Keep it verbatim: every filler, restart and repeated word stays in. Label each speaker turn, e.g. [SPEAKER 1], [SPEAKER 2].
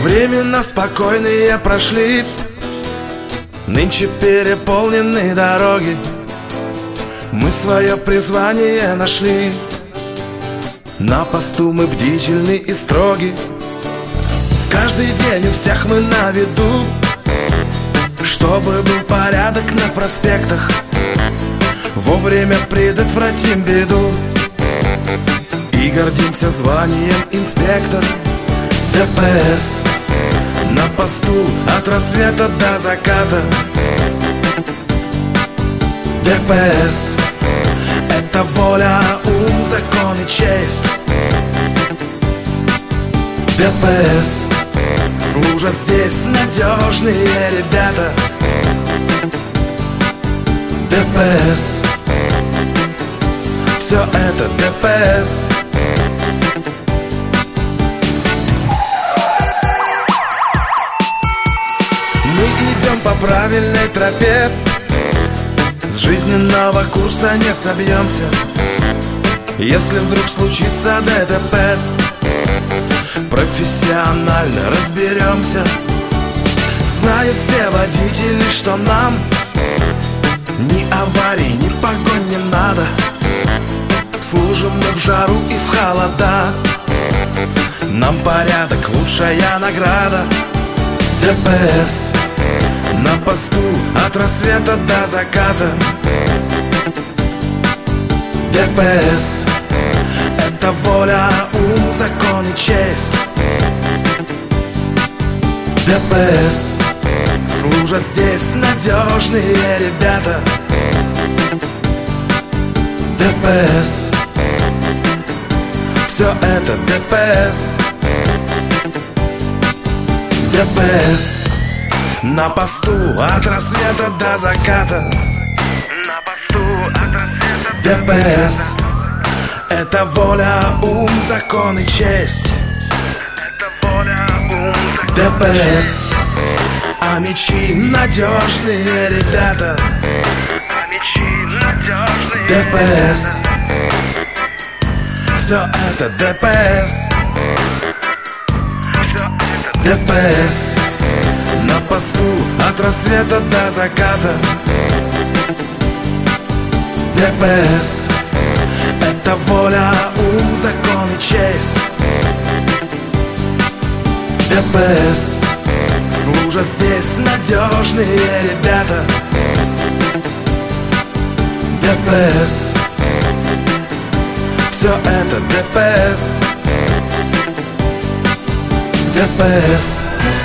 [SPEAKER 1] Времена спокойные прошли, нынче переполнены дороги. Мы свое призвание нашли, на посту мы бдительны и строги. Каждый день у всех мы на виду, чтобы был порядок на проспектах. Вовремя предотвратим беду и гордимся званием инспектор. ДПС на посту от рассвета до заката. ДПС — это воля, ум, закон и честь. ДПС — служат здесь надежные ребята. ДПС — все это ДПС. Мы идем по правильной тропе, с жизненного курса не собьемся. Если вдруг случится ДТП, профессионально разберемся. Знают все водители, что нам ни аварий, ни погонь не надо. Служим мы в жару и в холода, нам порядок — лучшая награда. ДПС на посту от рассвета до заката. ДПС — это воля, ум, закон и честь. ДПС — служат здесь надежные ребята. ДПС — все это ДПС. ДПС на посту от рассвета до заката.
[SPEAKER 2] На посту от рассвета до
[SPEAKER 1] ДПС — это воля, ум, закон и честь.
[SPEAKER 2] Это воля, ум, закон.
[SPEAKER 1] ДПС, а мечи надежные ребята.
[SPEAKER 2] А мечи надежные.
[SPEAKER 1] ДПС, все это ДПС.
[SPEAKER 2] Все это
[SPEAKER 1] ДПС на посту от рассвета до заката. ДПС — это воля, ум, закон и честь. ДПС — служат здесь надежные ребята. ДПС — все это ДПС. ДПС.